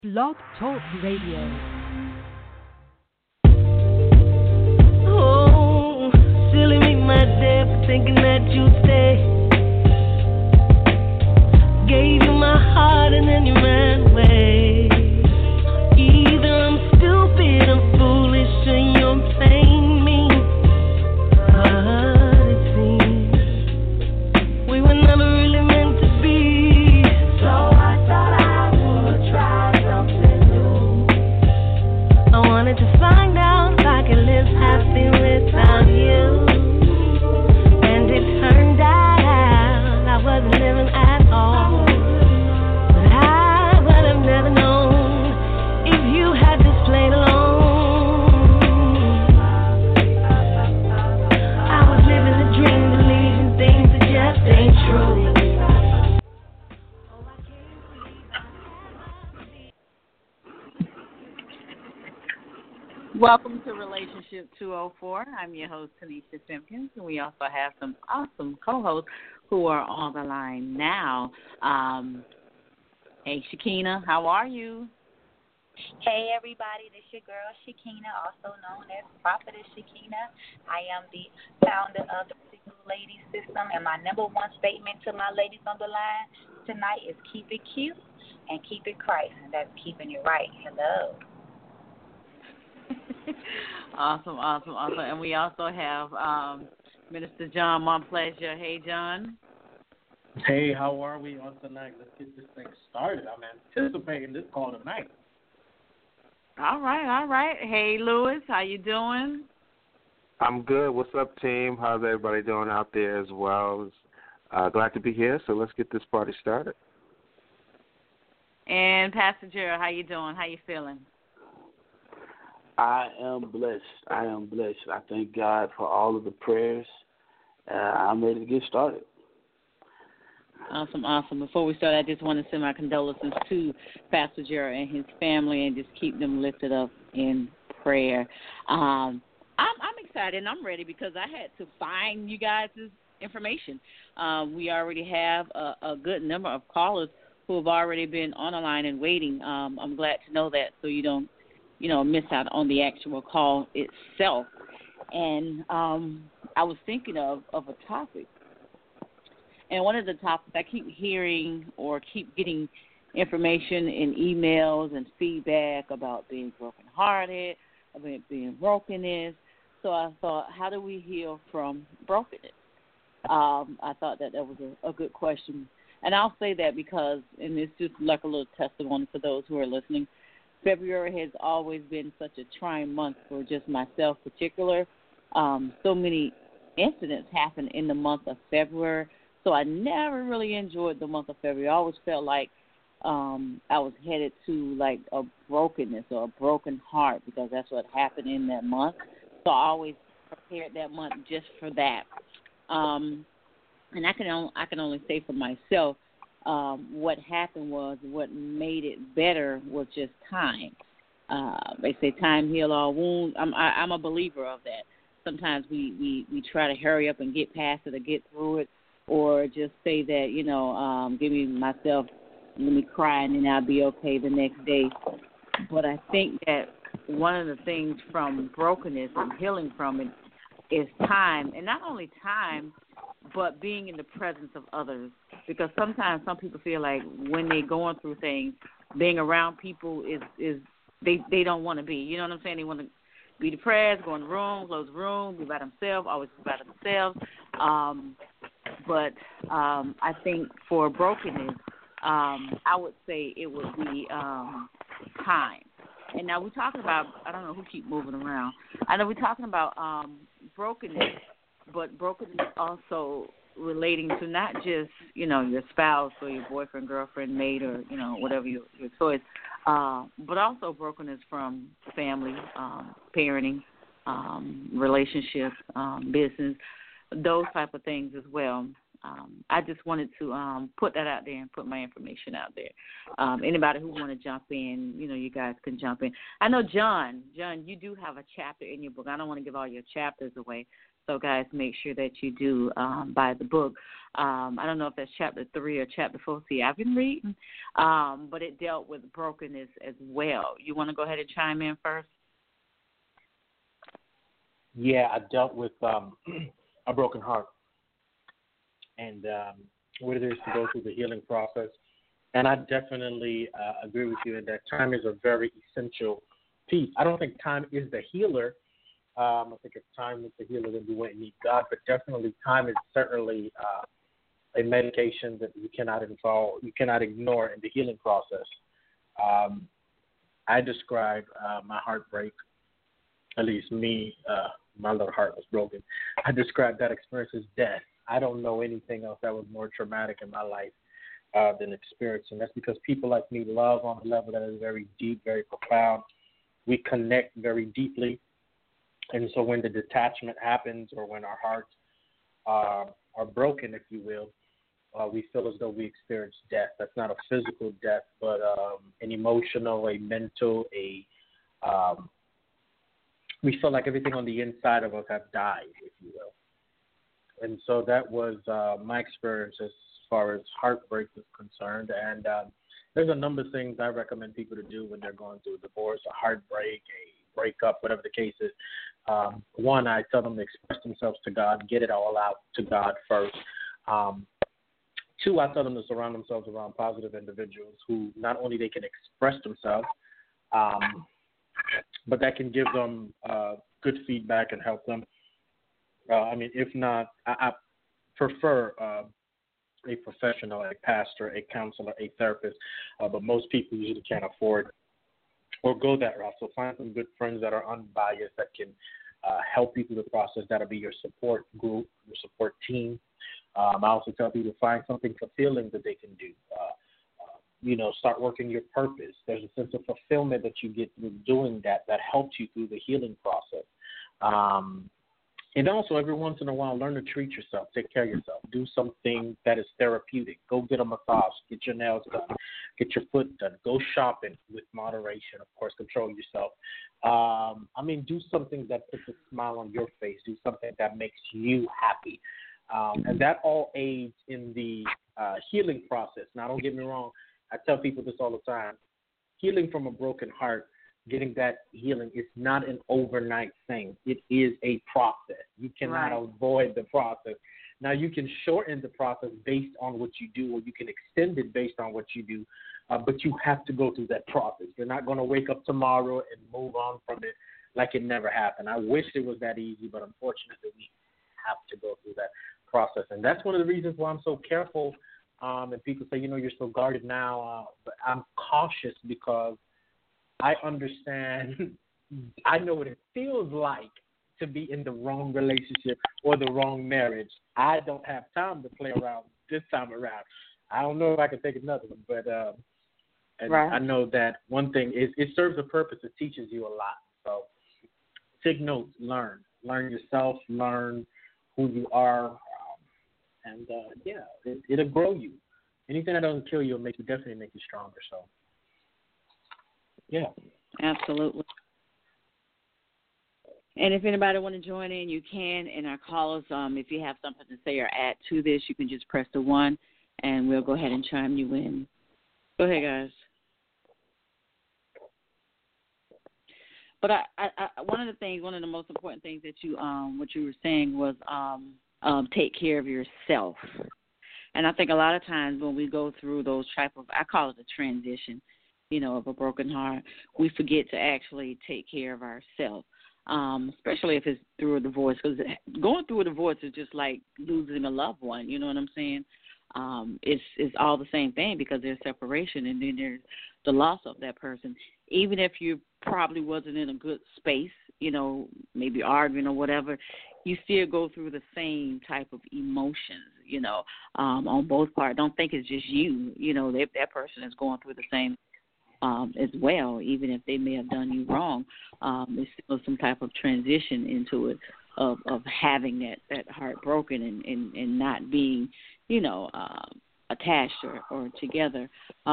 Blog Talk Radio. Oh, silly me, my dad, for thinking that you'd stay. Gave you my heart and then you ran away. Either I'm stupid, I'm foolish, and you're playing me. But it seems we were never really meant to be. So I thought I would try something new. I wanted to find out if I could live happy without you. And it turned out I wasn't living at all. But I would have never known if you had just played alone. I was living a dream, believing things that just ain't true. Welcome to Relationship 204. I'm your host, Tanisha Simpkins, and we also have some awesome co-hosts who are on the line now. Hey, Shakina, how are you? Hey everybody, this is your girl Shakina, also known as Prophetess Shakina. I am the founder of the Single Ladies System, and my number one statement to my ladies on the line tonight is keep it cute and keep it Christ, and that's keeping it right. Hello. Awesome. And we also have Minister John Montplaisir. Hey, John. Hey, how are we on tonight? Let's get this thing started. I'm anticipating this call tonight. All right. Hey, Lewis, how you doing? I'm good. What's up, team? How's everybody doing out there as well? Glad to be here, so let's get this party started. And Pastor Gerald, how you doing? How you feeling? I am blessed. I thank God for all of the prayers. I'm ready to get started. Awesome. Before we start, I just want to send my condolences to Pastor Gerald and his family and just keep them lifted up in prayer. I'm excited and I'm ready because I had to find you guys' information. We already have a good number of callers who have already been on the line and waiting. I'm glad to know that so you don't miss out on the actual call itself. And I was thinking of a topic. And one of the topics I keep hearing or keep getting information in emails and feedback about being brokenhearted, about being brokenness. So I thought, how do we heal from brokenness? I thought that was a good question. And I'll say that because, and it's just like a little testimony for those who are listening, February has always been such a trying month for just myself in particular. So many incidents happen in the month of February, so I never really enjoyed the month of February. I always felt like I was headed to like a brokenness or a broken heart because that's what happened in that month. So I always prepared that month just for that. And I can only say for myself, what happened was what made it better was just time. They say time heal all wounds. I'm a believer of that. Sometimes we try to hurry up and get past it or get through it, or just say that give me myself, let me cry and then I'll be okay the next day. But I think that one of the things from brokenness and healing from it is time, and not only time, but being in the presence of others. Because sometimes some people feel like when they're going through things, being around people is they don't want to be. You know what I'm saying? They want to be depressed, go in the room, close the room, be by themselves, always be by themselves. But I think for brokenness, I would say it would be time. And now we're talking about, I don't know who keep moving around. I know we're talking about brokenness, but brokenness also relating to not just, your spouse or your boyfriend, girlfriend, mate, or, whatever your choice, but also brokenness from family, parenting, relationships, business, those type of things as well. I just wanted to put that out there and put my information out there. Anybody who want to jump in, you guys can jump in. I know, John, you do have a chapter in your book. I don't want to give all your chapters away. So, guys, make sure that you do buy the book. I don't know if that's chapter 3 or chapter 4. See, I've been reading, but it dealt with brokenness as well. You want to go ahead and chime in first? Yeah, I dealt with a broken heart and what it is to go through the healing process. And I definitely agree with you in that time is a very essential piece. I don't think time is the healer. I think if time is the healer, then we wouldn't need God. But definitely time is certainly a medication that you cannot ignore in the healing process. I describe my heartbreak, at least me, my little heart was broken. I describe that experience as death. I don't know anything else that was more traumatic in my life than experiencing. That's because people like me love on a level that is very deep, very profound. We connect very deeply. And so when the detachment happens or when our hearts are broken, if you will, we feel as though we experience death. That's not a physical death, but an emotional, a mental, we feel like everything on the inside of us have died, if you will. And so that was my experience as far as heartbreak is concerned. And there's a number of things I recommend people to do when they're going through a divorce, a heartbreak, a breakup, whatever the case is. One, I tell them to express themselves to God, get it all out to God first. Two, I tell them to surround themselves around positive individuals who not only they can express themselves, but that can give them good feedback and help them. If not, I prefer a professional, a pastor, a counselor, a therapist, but most people usually can't afford or go that route. So find some good friends that are unbiased that can help you through the process. That'll be your support group, your support team. I also tell people to find something fulfilling that they can do. Start working your purpose. There's a sense of fulfillment that you get through doing that helps you through the healing process. And also, every once in a while, learn to treat yourself, take care of yourself, do something that is therapeutic. Go get a massage, get your nails done, get your foot done, go shopping with moderation, of course, control yourself. Do something that puts a smile on your face, do something that makes you happy. And that all aids in the healing process. Now, don't get me wrong. I tell people this all the time. Healing from a broken heart, getting that healing is not an overnight thing. It is a process. You cannot avoid the process. Now, you can shorten the process based on what you do, or you can extend it based on what you do, but you have to go through that process. You're not going to wake up tomorrow and move on from it like it never happened. I wish it was that easy, but unfortunately, we have to go through that process. And that's one of the reasons why I'm so careful. And people say, you're so guarded now, but I'm cautious because I understand, I know what it feels like to be in the wrong relationship or the wrong marriage. I don't have time to play around this time around. I don't know if I can take another one, but I know that one thing is it serves a purpose. It teaches you a lot. So take notes, learn yourself, learn who you are, and it'll grow you. Anything that doesn't kill you will definitely make you stronger. So, yeah. Absolutely. And if anybody want to join in, you can. And our callers, if you have something to say or add to this, you can just press the 1, and we'll go ahead and chime you in. Go ahead, guys. But one of the most important things that you, what you were saying was take care of yourself. And I think a lot of times when we go through those type of, I call it a transition, of a broken heart, we forget to actually take care of ourselves, especially if it's through a divorce. Because going through a divorce is just like losing a loved one, you know what I'm saying? It's all the same thing because there's separation and then there's the loss of that person. Even if you probably wasn't in a good space, maybe arguing or whatever, you still go through the same type of emotions, on both parts. Don't think it's just you, that person is going through the same as well, even if they may have done you wrong. There's still some type of transition into it of having that heart broken and not being, attached or together.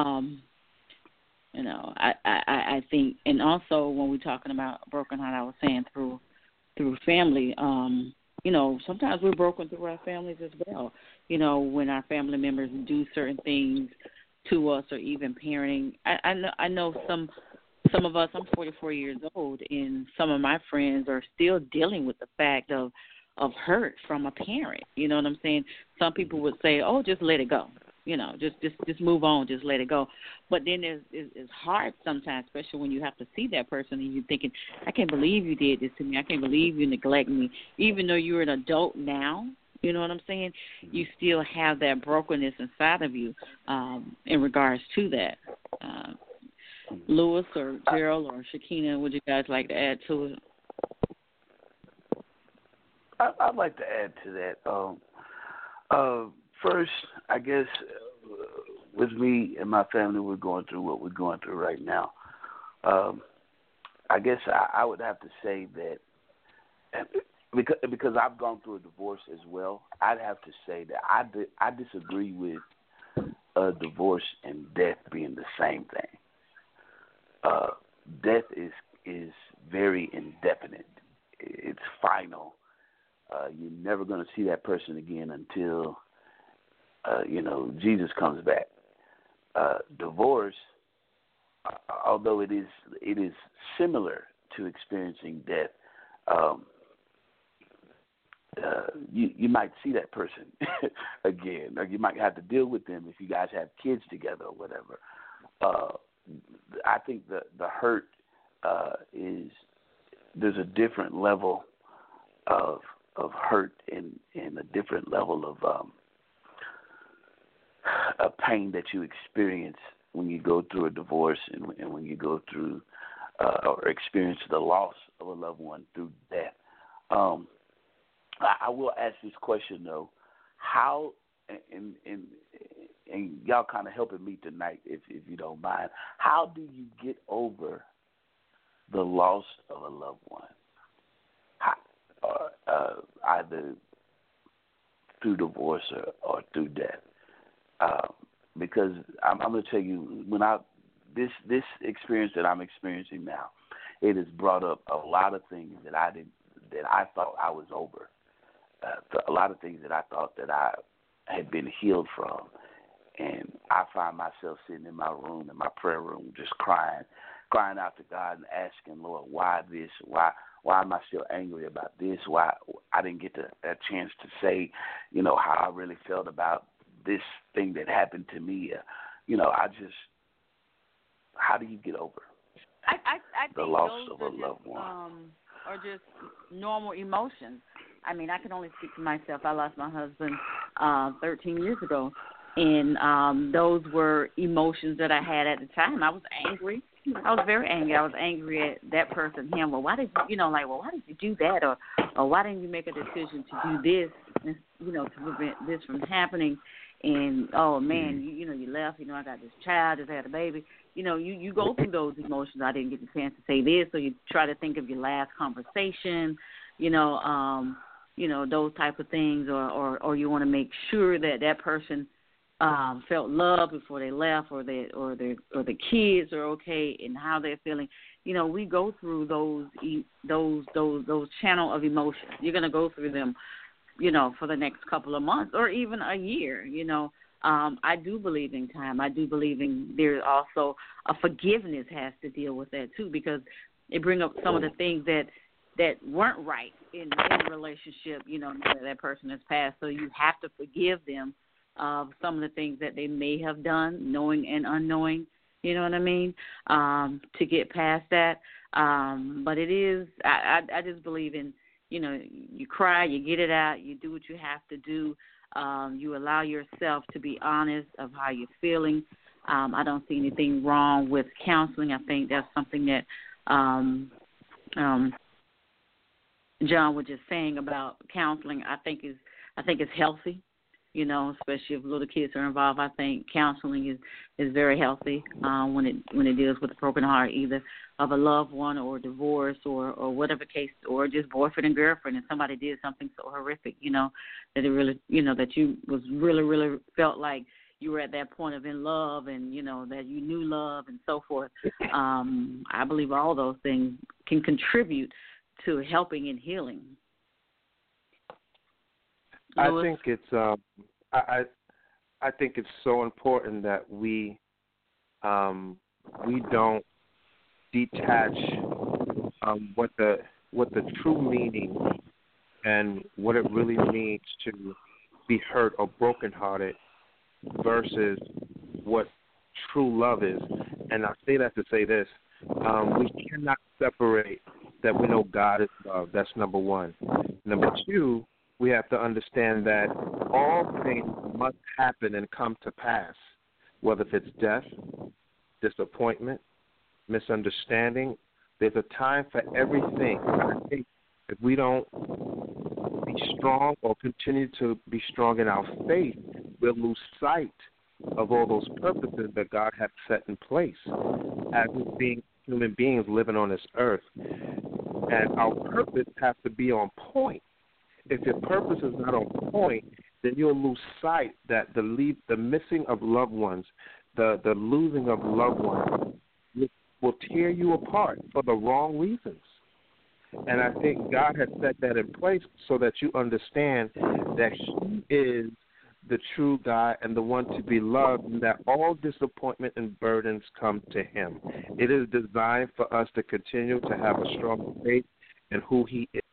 I think, and also when we're talking about broken heart, I was saying through family, sometimes we're broken through our families as well. When our family members do certain things to us, or even parenting. I know some of us. I'm 44 years old, and some of my friends are still dealing with the fact of hurt from a parent. You know what I'm saying? Some people would say, "Oh, just let it go." Just move on, just let it go. But then it's hard sometimes, especially when you have to see that person and you're thinking, I can't believe you did this to me. I can't believe you neglected me. Even though you're an adult now, you know what I'm saying? You still have that brokenness inside of you in regards to that. Lewis or Gerald or Shakina, would you guys like to add to it? I'd like to add to that. First, I guess with me and my family, we're going through what we're going through right now. I guess I would have to say that because I've gone through a divorce as well, I'd have to say that I disagree with a divorce and death being the same thing. Death is very indefinite. It's final. You're never going to see that person again until Jesus comes back. Divorce, although it is similar to experiencing death, you might see that person again, or you might have to deal with them if you guys have kids together or whatever. I think the hurt is there's a different level of hurt and a different level of pain that you experience when you go through a divorce and when you go through or experience the loss of a loved one through death. I will ask this question though: how and y'all kind of helping me tonight, if you don't mind. How do you get over the loss of a loved one? Either through divorce or through death. Because I'm going to tell you, when this experience that I'm experiencing now, it has brought up a lot of things that I thought I was over. A lot of things that I thought that I had been healed from, and I find myself sitting in my room, in my prayer room, just crying out to God and asking, Lord, why this? Why am I still angry about this? Why I didn't get a chance to say, how I really felt about this thing that happened to me. How do you get over I the think loss those of a loved one? Are just normal emotions. I mean, I can only speak for myself. I lost my husband 13 years ago, and those were emotions that I had at the time. I was angry. I was very angry. I was angry at that person, him. Well, why did why did you do that, or why didn't you make a decision to do this, to prevent this from happening? And oh man, you left. I got this child, just had a baby. You go through those emotions. I didn't get the chance to say this, so you try to think of your last conversation. Those type of things, or you want to make sure that person felt love before they left, or the kids are okay and how they're feeling. We go through those channel of emotions. You're gonna go through them, for the next couple of months or even a year. I do believe in time. I do believe in there's also a forgiveness has to deal with that too, because it bring up some of the things that weren't right in the relationship. Now that person has passed, so you have to forgive them of some of the things that they may have done, knowing and unknowing, you know what I mean, to get past that. But it is, I just believe in, you cry, you get it out, you do what you have to do. You allow yourself to be honest of how you're feeling. I don't see anything wrong with counseling. I think that's something that John was just saying about counseling. I think it's healthy. Especially if little kids are involved. I think counseling is very healthy when it deals with a broken heart, either of a loved one or divorce or whatever case, or just boyfriend and girlfriend, and somebody did something so horrific, that it really, that you was really, really felt like you were at that point of in love, and that you knew love and so forth. I believe all those things can contribute to helping and healing. I think it's I think it's so important that we don't detach what the true meaning and what it really means to be hurt or brokenhearted versus what true love is. And I say that to say this. We cannot separate that we know God is love. That's number one. Number two, we have to understand that all things must happen and come to pass, whether if it's death, disappointment, misunderstanding. There's a time for everything. I think if we don't be strong or continue to be strong in our faith, we'll lose sight of all those purposes that God has set in place as being human beings living on this earth. And our purpose has to be on point. If your purpose is not on point, then you'll lose sight that the missing of loved ones, the losing of loved ones will tear you apart for the wrong reasons. And I think God has set that in place so that you understand that He is the true God and the one to be loved, and that all disappointment and burdens come to Him. It is designed for us to continue to have a strong faith in who He is.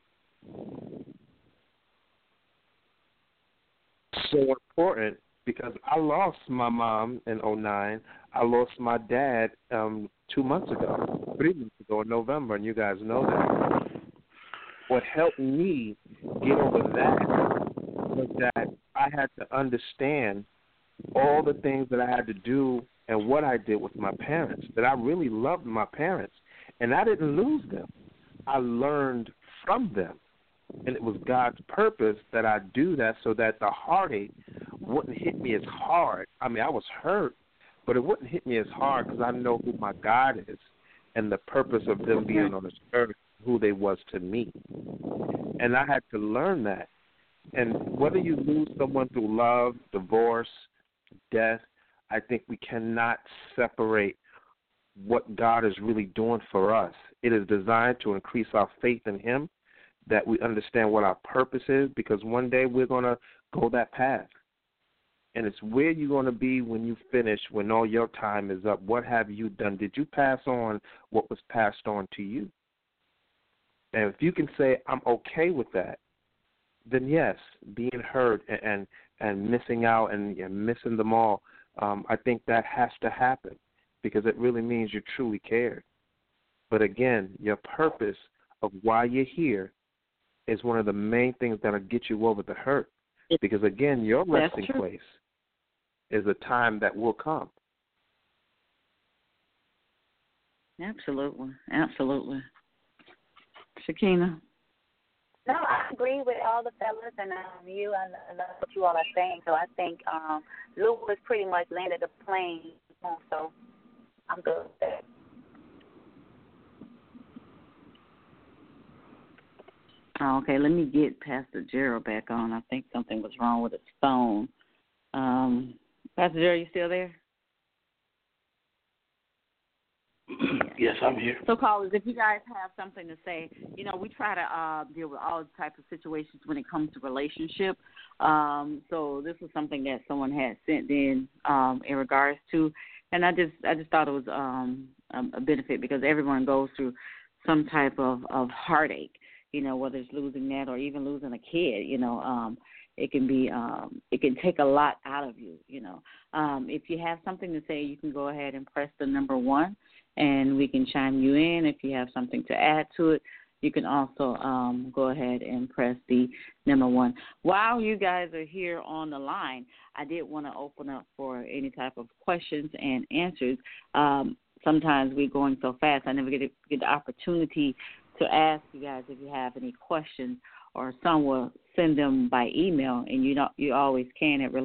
So important because I lost my mom in 2009. I lost my dad 2 months ago, 3 months ago in November, and you guys know that. What helped me get over that was that I had to understand all the things that I had to do and what I did with my parents, that I really loved my parents, and I didn't lose them. I learned from them, and it was God's purpose that I do that so that the heartache wouldn't hit me as hard. I mean, I was hurt, but it wouldn't hit me as hard because I know who my God is and the purpose of them being on this earth, who they was to me. And I had to learn that. And whether you lose someone through love, divorce, death, I think we cannot separate what God is really doing for us. It is designed to increase our faith in Him, that we understand what our purpose is, because one day we're going to go that path. And it's where you're going to be when you finish, when all your time is up. What have you done? Did you pass on what was passed on to you? And if you can say, I'm okay with that, then yes, being hurt and missing out and missing them all, I think that has to happen because it really means you truly cared. But again, your purpose of why you're here is one of the main things that will get you over the hurt. Because, again, your resting place is a time that will come. Absolutely. Absolutely. Shakina? No, I agree with all the fellas and you and what you all are saying. So I think Lou was pretty much landed the plane, so I'm good with that. Oh, okay, let me get Pastor Gerald back on. I think something was wrong with his phone. Pastor Gerald, you still there? Yes, I'm here. So, callers, if you guys have something to say, we try to deal with all types of situations when it comes to relationship. So this was something that someone had sent in regards to, and I just thought it was a benefit because everyone goes through some type of heartache. Whether it's losing that or even losing a kid, it can be, it can take a lot out of you, If you have something to say, you can go ahead and press the number 1, and we can chime you in. If you have something to add to it, you can also go ahead and press the number 1. While you guys are here on the line, I did want to open up for any type of questions and answers. Sometimes we're going so fast, I never get the opportunity to ask you guys if you have any questions, or some will send them by email, and you always can at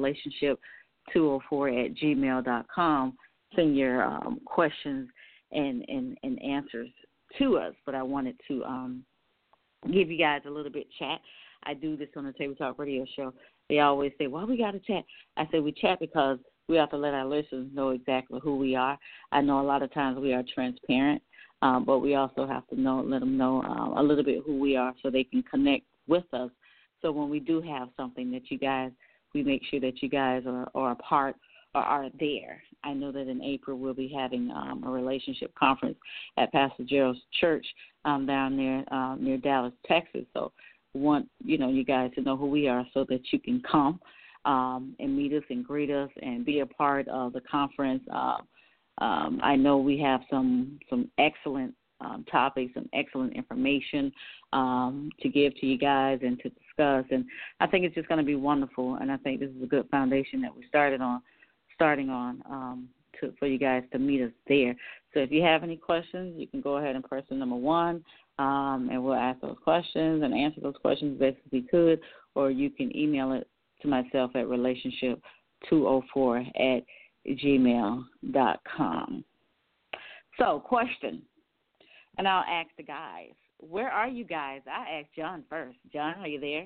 relationship204@gmail.com. Send your questions and answers to us. But I wanted to give you guys a little bit of chat. I do this on the Table Talk Radio Show. They always say, "Well, we got to chat." I say we chat because we have to let our listeners know exactly who we are. I know a lot of times we are transparent. But we also have to let them know a little bit who we are so they can connect with us So when we do have something that you guys, we make sure that you guys are a part or are there. I know that in April we'll be having a relationship conference at Pastor Gerald's church down there near Dallas, Texas. So want you guys to know who we are so that you can come and meet us and greet us and be a part of the conference. I know we have some excellent topics, some excellent information to give to you guys and to discuss. And I think it's just going to be wonderful. And I think this is a good foundation that we starting on for you guys to meet us there. So if you have any questions, you can go ahead and press the number 1, and we'll ask those questions and answer those questions best as we could, or you can email it to myself at relationship204@gmail.com. So, question, and I'll ask the guys. Where are you guys? I asked John first. John, are you there?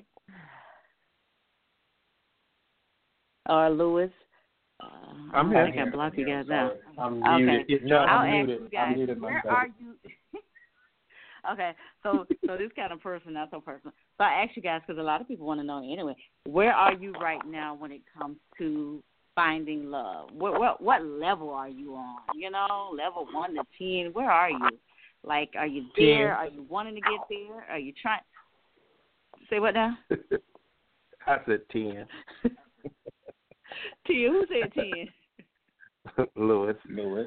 Or Lewis? I'm here. I think I blocked you guys out. I'm okay. muted. No, I'll I'm ask muted. you guys, I'm muted where myself. are you? Okay, so this kind of person, not so personal. So I asked you guys because a lot of people want to know anyway. Where are you right now when it comes to finding love? What level are you on? Level 1 to 10. Where are you? Like, are you there? 10. Are you wanting to get there? Are you trying? Say what now? I said 10. 10. Who said 10? Lewis.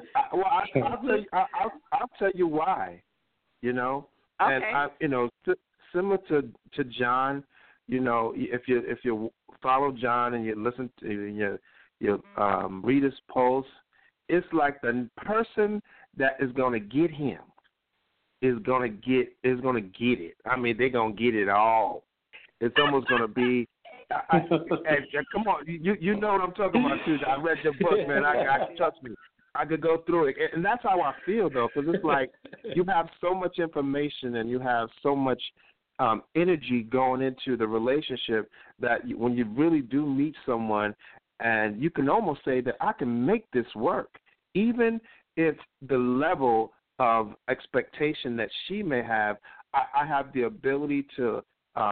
I'll tell you why. Okay. And similar to John, if you follow John and you listen to you read his posts, it's like the person that is going to get him is going to get it. I mean, they're going to get it all. It's almost going to be. Come on, you know what I'm talking about too. I read your book, man. I trust me. I could go through it, and that's how I feel though, because it's like you have so much information and you have so much energy going into the relationship that when you really do meet someone, and you can almost say that I can make this work, even if the level of expectation that she may have, I have the ability to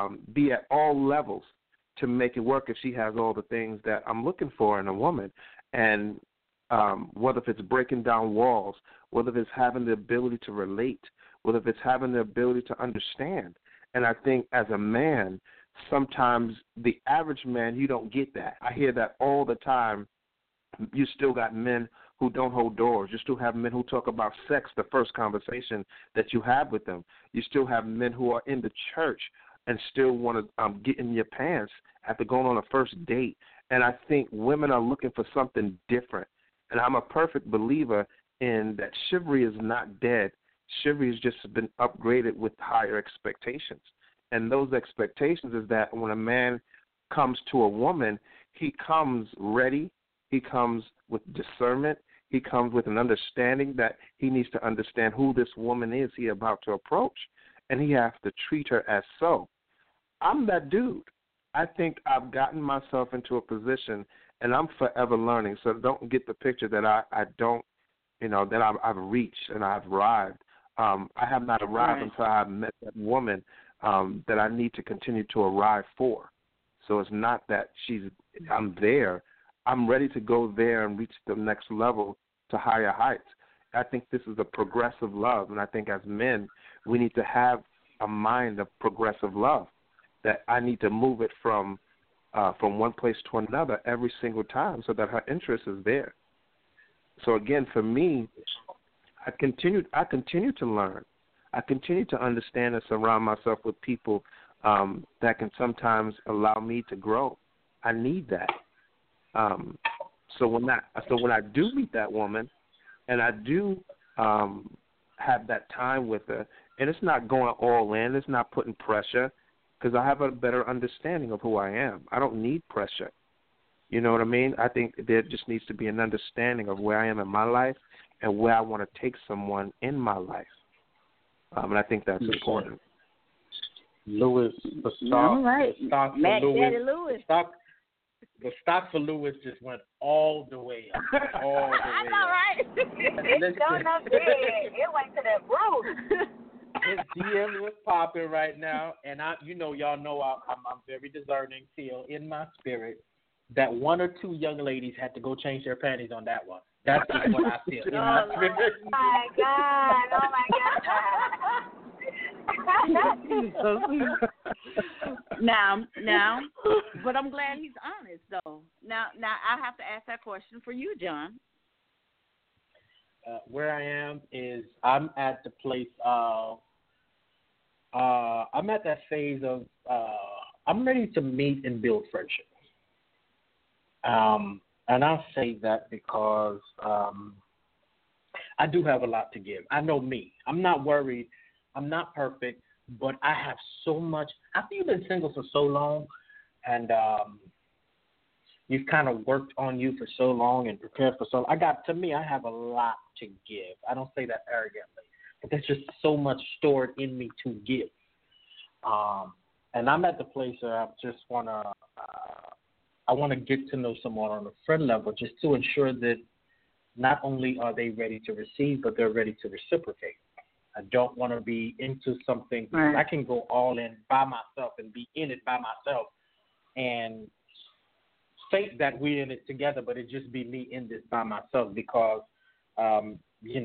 be at all levels to make it work if she has all the things that I'm looking for in a woman. And whether if it's breaking down walls, whether if it's having the ability to relate, whether if it's having the ability to understand. And I think as a man, sometimes the average man, you don't get that. I hear that all the time. You still got men who don't hold doors. You still have men who talk about sex the first conversation that you have with them. You still have men who are in the church and still want to get in your pants after going on a first date. And I think women are looking for something different. And I'm a perfect believer in that chivalry is not dead. Chivalry has just been upgraded with higher expectations. And those expectations is that when a man comes to a woman, he comes ready, he comes with discernment, he comes with an understanding that he needs to understand who this woman is he about to approach, and he has to treat her as so. I'm that dude. I think I've gotten myself into a position, and I'm forever learning, so don't get the picture that I don't, that I've reached and I've arrived. I have not arrived until I've met that woman that I need to continue to arrive for. So it's not that I'm there. I'm ready to go there and reach the next level to higher heights. I think this is a progressive love, and I think as men, we need to have a mind of progressive love, that I need to move it from one place to another every single time so that her interest is there. So again, for me, I continue to learn. I continue to understand and surround myself with people that can sometimes allow me to grow. I need that. So when I do meet that woman, and I do have that time with her, and it's not going all in, it's not putting pressure, because I have a better understanding of who I am. I don't need pressure. You know what I mean? I think there just needs to be an understanding of where I am in my life and where I want to take someone in my life. And I think that's important. Lewis, the stock for Lewis just went all the way up. I know, right? It went to the roof. his DM was popping right now, and y'all know I'm very discerning, feel in my spirit that one or two young ladies had to go change their panties on that one. That's just what I feel in my spirit. Oh my God! Oh my God! Now, but I'm glad he's honest though. Now I have to ask that question for you, John. Where I am is I'm at the place of I'm at that phase of I'm ready to meet and build friendship. And I'll say that because I do have a lot to give. I know me. I'm not worried. I'm not perfect, but I have so much. After you've been single for so long, and you've kind of worked on you for so long and prepared for so long. I have a lot to give. I don't say that arrogantly, but there's just so much stored in me to give. And I'm at the place where I just want to get to know someone on a friend level just to ensure that not only are they ready to receive, but they're ready to reciprocate. I don't want to be into something. Right. I can go all in by myself and be in it by myself and fake that we're in it together, but it just be me in this by myself because, I'm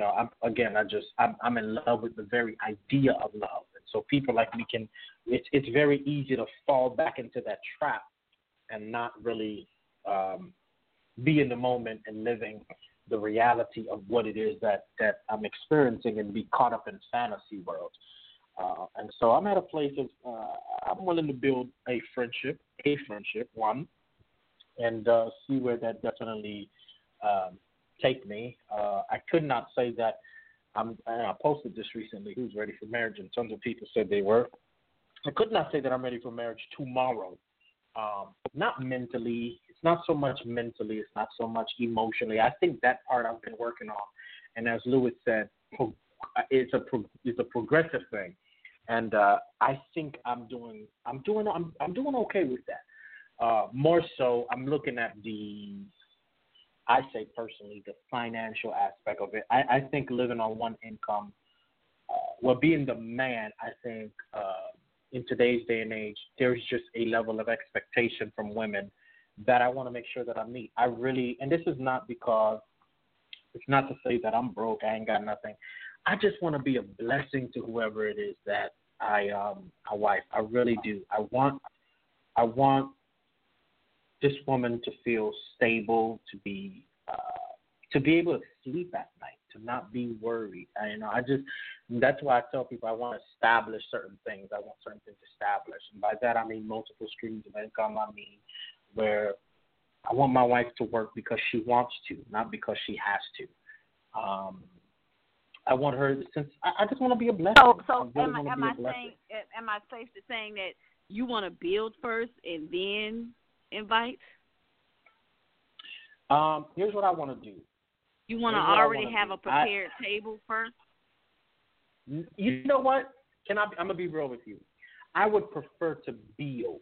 in love with the very idea of love. And so people like me it's very easy to fall back into that trap and not really be in the moment and living the reality of what it is that I'm experiencing and be caught up in fantasy world. And so I'm at a place of I'm willing to build a friendship, one, and see where that definitely take me. I could not say that and I posted this recently, who's ready for marriage, and tons of people said they were. I could not say that I'm ready for marriage tomorrow. Not mentally. It's not so much mentally. It's not so much emotionally. I think that part I've been working on. And as Lewis said, it's a progressive thing. And I think I'm doing okay with that. More so, I'm looking at I say personally, the financial aspect of it. I think living on one income, being the man, I think in today's day and age, there's just a level of expectation from women that I want to make sure that I meet. And this is not because, it's not to say that I'm broke, I ain't got nothing. I just want to be a blessing to whoever it is that I wife. I really do. I want this woman to feel stable, to be able to sleep at night, to not be worried. That's why I tell people I want to establish certain things. I want certain things established. And by that, I mean multiple streams of income. I mean where I want my wife to work because she wants to, not because she has to. I want her, since I just want to be a blessing. So am I safe to saying that you want to build first and then invite? Here's what I want to do. You want to already have a prepared table first? You know what? I'm going to be real with you. I would prefer to build.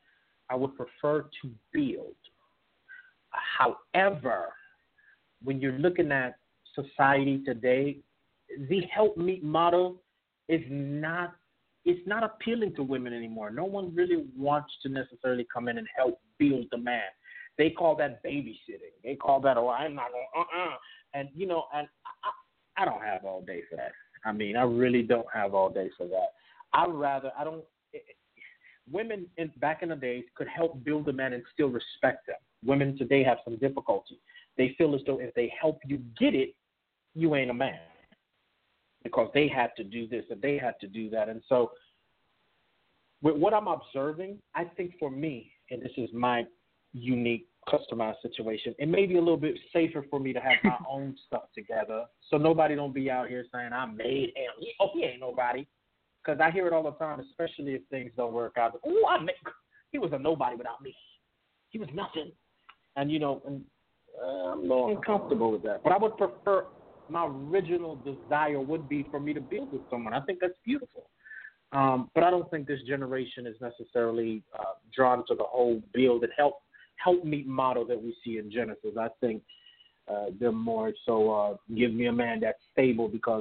However, when you're looking at society today, the help meet model is not appealing to women anymore. No one really wants to necessarily come in and help build the man. They call that babysitting. They call that, I'm not going and I don't have all day for that. I mean, I really don't have all day for that. Women back in the days could help build a man and still respect them. Women today have some difficulty. They feel as though if they help you get it, you ain't a man. Because they had to do this and they had to do that. And so with what I'm observing, I think for me, and this is my unique customized situation, it may be a little bit safer for me to have my own stuff together so nobody don't be out here saying I made him. Oh, he ain't nobody. Because I hear it all the time, especially if things don't work out. He was a nobody without me. He was nothing. And, I'm a little uncomfortable with that. But I would prefer, my original desire would be for me to build with someone. I think that's beautiful. But I don't think this generation is necessarily drawn to the whole build and help meet model that we see in Genesis. I think they're more so give me a man that's stable, because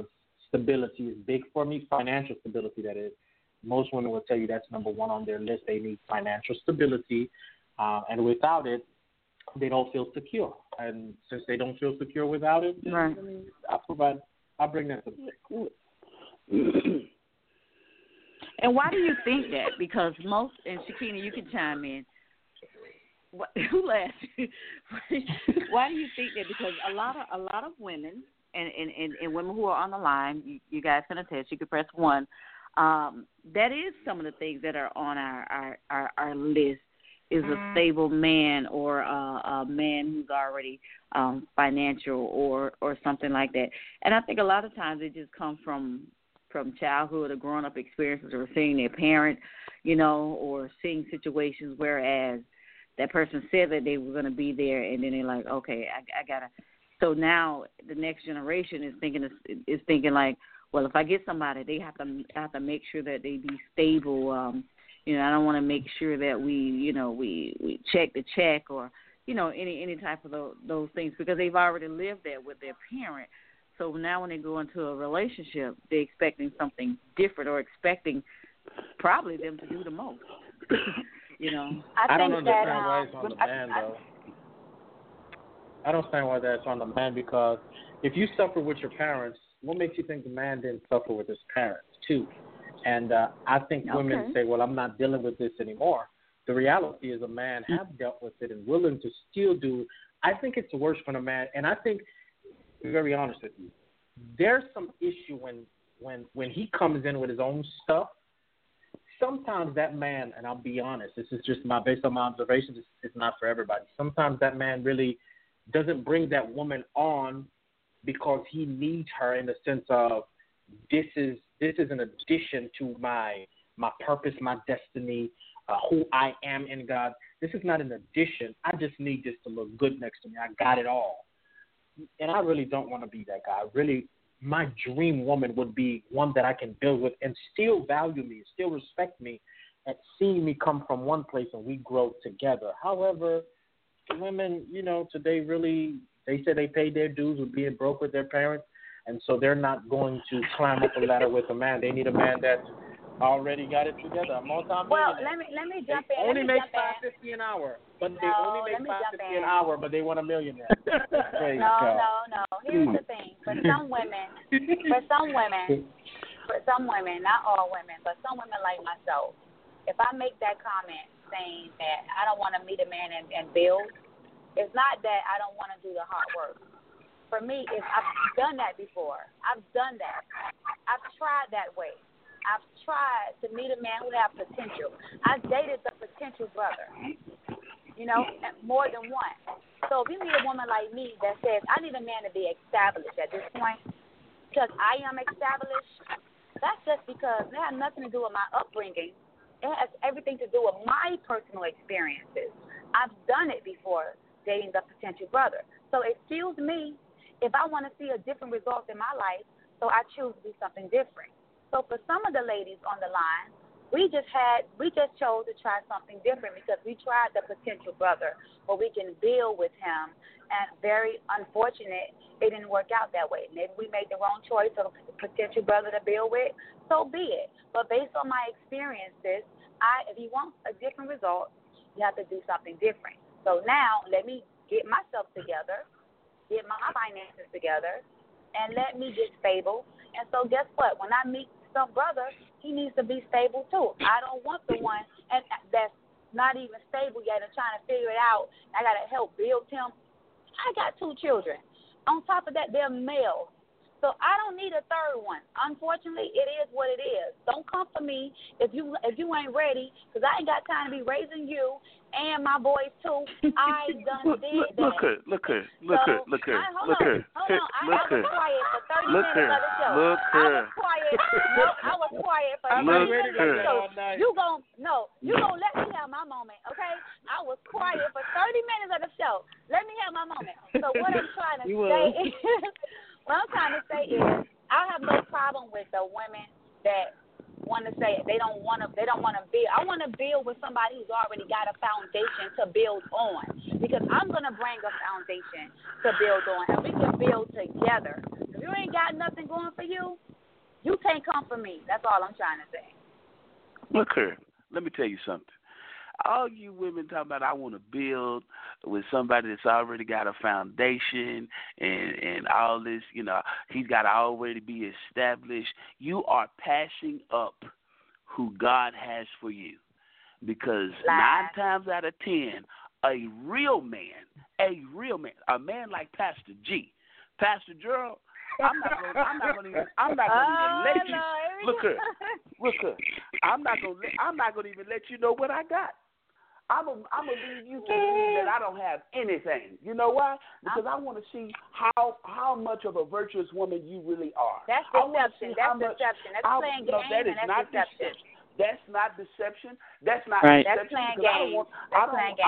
stability is big for me, financial stability, that is. Most women will tell you that's number one on their list. They need financial stability, and without it, they don't feel secure. And since they don't feel secure without it, right. I'll bring that to the And why do you think that? Because most, and Shakina, you can chime in. Who laughed? Why do you think that? Because a lot of women and women who are on the line, you guys can attest. You can press 1. That is some of the things that are on our list. Is a stable man or a man who's already financial or something like that. And I think a lot of times it just comes from childhood or growing up experiences or seeing their parent, or seeing situations whereas that person said that they were going to be there and then they're like, okay, I got to. So now the next generation is thinking like, well, if I get somebody, they have to make sure that they be stable. I don't want to make sure that we check the check or, any type of those things because they've already lived there with their parent. So now when they go into a relationship, they're expecting something different or expecting probably them to do the most. I don't understand why it's on the man, though. I don't understand why that's on the man because if you suffer with your parents, what makes you think the man didn't suffer with his parents, too? And I think women say, well, I'm not dealing with this anymore. The reality is a man have dealt with it and willing to still do. I think it's worse for a man. And I think, to be very honest with you, there's some issue when he comes in with his own stuff. Sometimes that man, and I'll be honest, this is just based on my observations, it's not for everybody. Sometimes that man really doesn't bring that woman on because he needs her in the sense of this is an addition to my purpose, my destiny, who I am in God. This is not an addition. I just need this to look good next to me. I got it all. And I really don't want to be that guy. Really, my dream woman would be one that I can build with and still value me, still respect me, and seeing me come from one place and we grow together. However, women, today really, they say they paid their dues with being broke with their parents. And so they're not going to climb up a ladder with a man. They need a man that's already got it together. Well, let me jump in. Only make $550 an hour, but they only make $550 an hour, but they want $1 million. No. Here's the thing: for some women, not all women, but some women like myself, if I make that comment saying that I don't want to meet a man and build, it's not that I don't want to do the hard work. For me, I've done that before. I've done that. I've tried that way. I've tried to meet a man who has potential. I've dated the potential brother, more than one. So if you meet a woman like me that says, I need a man to be established at this point because I am established, that's just because it has nothing to do with my upbringing. It has everything to do with my personal experiences. I've done it before, dating the potential brother. So excuse me if I want to see a different result in my life, so I choose to do something different. So for some of the ladies on the line, we just chose to try something different because we tried the potential brother where we can build with him, and very unfortunate it didn't work out that way. Maybe we made the wrong choice of a potential brother to build with, so be it. But based on my experiences, if you want a different result, you have to do something different. So now let me get myself together, get my finances together, and let me get stable. And so guess what? When I meet some brother, he needs to be stable too. I don't want the one that's not even stable yet and trying to figure it out. I got to help build him. I got 2 children. On top of that, they're males. So I don't need a third one. Unfortunately, it is what it is. Don't come for me if you ain't ready, because I ain't got time to be raising you and my boys too. I done did that. Look her. Hold on. I was quiet for 30 minutes of the show. I was quiet for 30 minutes of the show. You gonna let me have my moment, okay? I was quiet for 30 minutes of the show. Let me have my moment. So what I'm trying to say is, I have no problem with the women that want to say they don't want to build. I want to build with somebody who's already got a foundation to build on, because I'm going to bring a foundation to build on, and we can build together. If you ain't got nothing going for you, You can't come for me. That's all I'm trying to say. Look here, let me tell you something. All you women talking about, I want to build with somebody that's already got a foundation and all this, he's got to already be established. You are passing up who God has for you. Because 9 times out of 10, a real man, a man like Pastor G, Pastor Gerald, I'm not gonna even let you look her. I'm not gonna even let you know what I got. I'm gonna leave you to believe that I don't have anything. You know why? Because I want to see how much of a virtuous woman you really are. That's deception. That's deception. That's playing games. That is not deception. That's not deception. That's not right. deception. That's playing games. I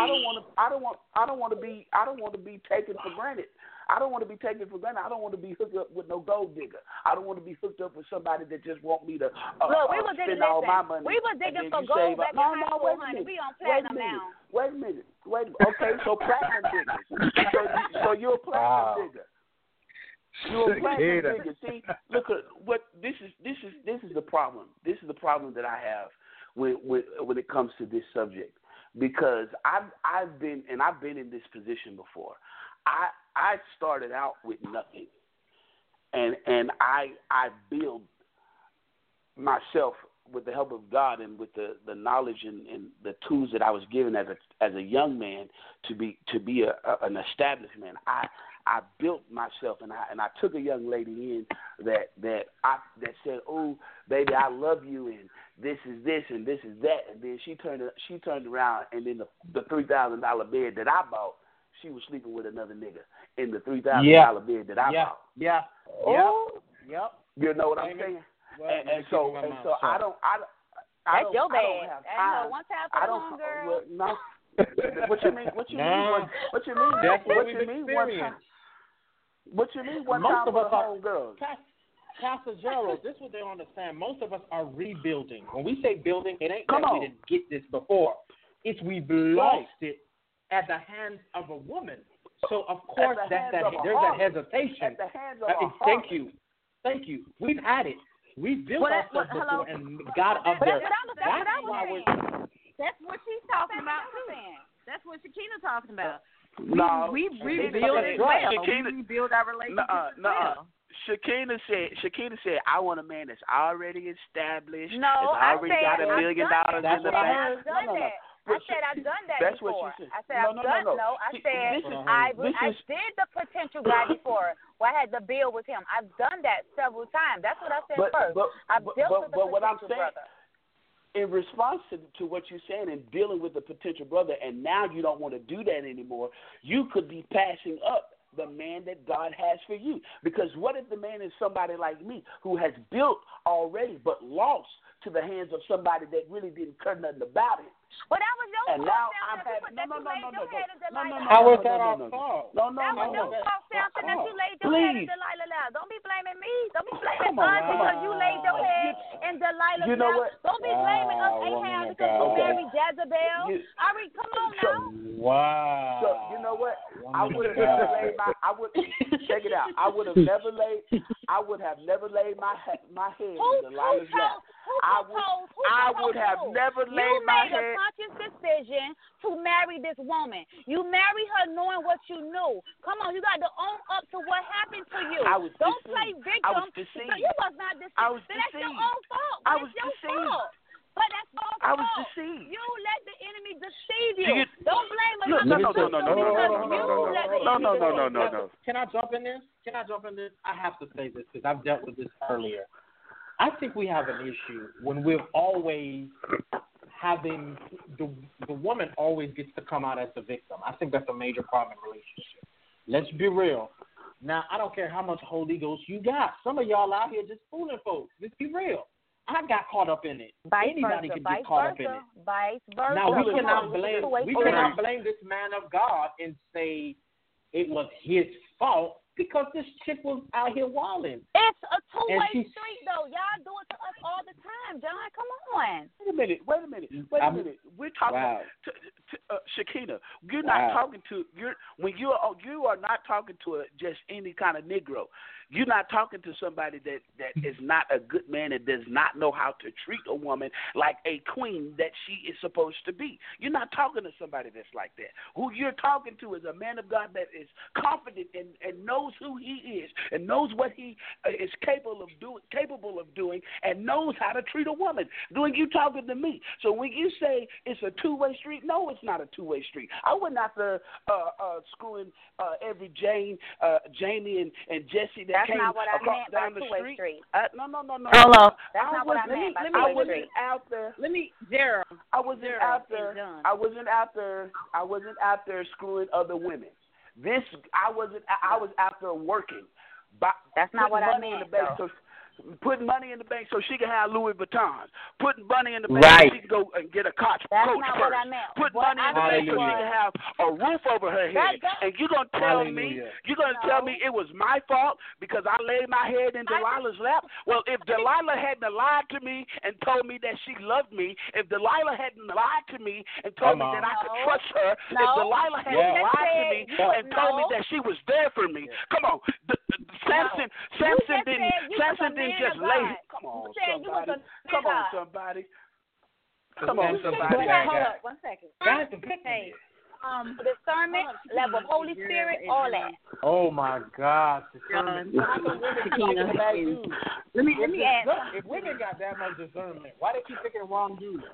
don't want to be taken for granted. I don't want to be taken for granted. I don't want to be hooked up with no gold digger. I don't want to be hooked up with somebody that just want me to spend all my money. We were digging for gold back in high school, honey. We on platinum now. Wait a minute. Okay, so platinum digger. So you're a platinum digger. You're a platinum digger. See, look at what this is the problem. This is the problem that I have when it comes to this subject, because I've been in this position before. I started out with nothing, and I built myself with the help of God and with the knowledge and the tools that I was given as a young man to be an established man. I built myself, and I took a young lady in that said, "Oh, baby, I love you, and this is this and this is that," and then she turned around, and then the $3,000 bed that I bought, she was sleeping with another nigga in the $3,000 bed that I bought. Yeah. Oh, yep. You know what I'm saying? Well, and so I don't That's your bad. have time. One time for the home girl. No. What you mean? What you mean? What you mean? That's what you we've mean? experienced. What you mean? One Most time of for us the are home girls. Pastor Gerald, this is what they don't understand. Most of us are rebuilding. When we say building, it ain't Come that on. we didn't get this before. It's we've lost it at the hands of a woman. So of course there's that hesitation. At the hands of a Thank you. We've had it. We've built ourselves before and got up there. That's what she's talking about too. That's what Shakina talking about. No, we rebuild as well. We rebuild our relationship as well. Shakina said, I want a man that's already established. No, that's already got $1 million in the bank. I said I've done that That's before. what she said. I said I've done. No, I said I did the potential guy before. Where I had to build with him. I've done that several times. That's what I said first. I've dealt with the what I'm potential saying, brother. in response to what you're saying and dealing with the potential brother, and now you don't want to do that anymore, you could be passing up the man that God has for you. Because what if the man is somebody like me who has built already but lost to the hands of somebody that really didn't care nothing about it? Well, that was your and fault. now I'm having How is that our fault? No. That was your fault, Samson, that you laid your head in Delilah lap. Don't be blaming me. Don't be blaming us because you laid your head in Delilah's You know lap. what? Don't be blaming us, Ahab, because you married Jezebel. Ari, come on now. Wow. So you know what? I would have never laid my. Check it out. I would have never laid my head in Delilah's lap. I would have never laid my head. You made a conscious decision to marry this woman. You married her knowing what you knew. Come on, you got to own up to what happened to you. Don't play victim. I was deceived. So you was not deceived. I was That's deceived. your own fault. I was That's your deceived. fault. But that's your fault. I was deceived. You let the enemy deceive you. Don't blame us. No. Can I jump in this? I have to say this because I've dealt with this earlier. I think we have an issue when we're always having the woman always gets to come out as the victim. I think that's a major problem in relationships. Let's be real. Now, I don't care how much Holy Ghost you got. Some of y'all out here just fooling folks. Let's be real. I got caught up in it. Anybody can get caught up in it. Vice versa. Now, we cannot blame this man of God and say it was his fault because this chick was out here wilding. It's a two-way street, though. Y'all do it to us all the time, John. Come on. Wait a minute. We're talking about Shakina, you're not talking to you are not talking to just any kind of Negro. You're not talking to somebody that is not a good man and does not know how to treat a woman like a queen that she is supposed to be. You're not talking to somebody that's like that. Who you're talking to is a man of God that is confident and knows who he is and knows what he is capable of doing and knows how to treat a woman. When you talking to me, so when you say it's a two-way street, no, it's not a two-way street. I wouldn't have to screwing every Jamie and Jesse that That's came not what I across meant by down the two-way street. No. Hello. That's not what I meant by I two-way wasn't street. out there. Gerald. I wasn't after screwing other women. I was after working. That's not what I money meant. In the bank, so putting money in the bank so she can have Louis Vuittons. Putting money in the bank Right. so she can go and get a coach That's purse. not what I meant. Put What money in the I bank meant so she can have a roof over her head. And you're gonna tell me it was my fault because I laid my head in Delilah's lap? Well, if Delilah hadn't lied to me and told me that she loved me, if Delilah hadn't lied to me and told me that I could trust her, if Delilah hadn't lied to me and told me that she was there for me, come on, Samson didn't just lay. Come on, somebody. Hold up, 1 second. Hey, discernment, level of Holy Spirit, all that. Oh my God. Let me ask if women got that much discernment, why they keep picking wrong dudes?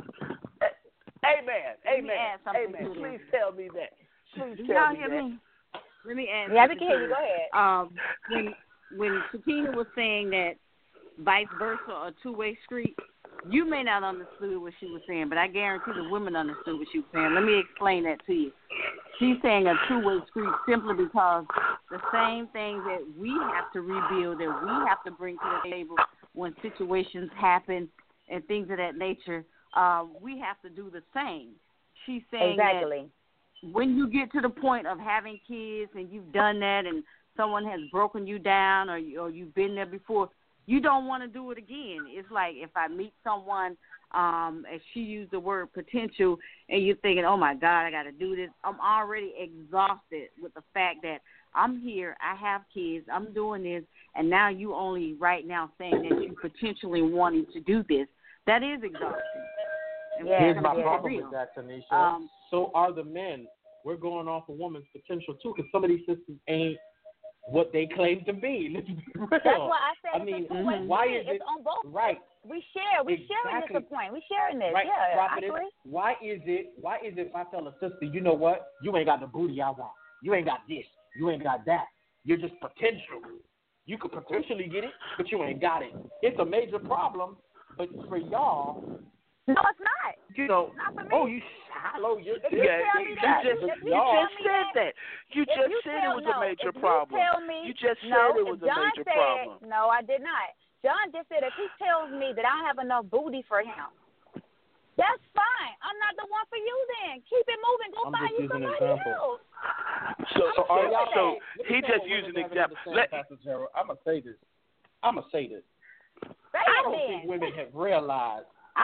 Amen. Please tell me that. Y'all hear me? Let me ask. Yeah, we can hear you. Go ahead. When Shakina was saying that vice versa, a two-way street, you may not understood what she was saying, but I guarantee the women understood what she was saying. Let me explain that to you. She's saying a two-way street simply because the same things that we have to rebuild, that we have to bring to the table when situations happen and things of that nature, we have to do the same. She's saying exactly. That when you get to the point of having kids and you've done that and someone has broken you down or you've been there before, you don't want to do it again. It's like if I meet someone, as she used the word potential, and you're thinking, oh, my God, I got to do this. I'm already exhausted with the fact that I'm here, I have kids, I'm doing this, and now you only right now saying that you potentially wanting to do this. That is exhausting. Here's my problem with that, Tanisha. So are the men. We're going off a woman's potential, too, because some of these systems ain't what they claim to be. Let's be real. That's why I said why is it's on both. Right. We sharing this point. We sharing this. Right. Yeah, Prophetess, why is it if I tell a sister, you know what? You ain't got the booty I want. You ain't got this. You ain't got that. You're just potential. You could potentially get it, but you ain't got it. It's a major problem, but for y'all. No, it's not. You know, not for me. oh, you shallow. You just said that. You just said it was a major problem. You just said it was a major problem. No, I did not. John just said if he tells me that I have enough booty for him, that's fine. I'm not the one for you then. Keep it moving. Go find you somebody else. So he just used an example. I'm going to say this. I don't think women have realized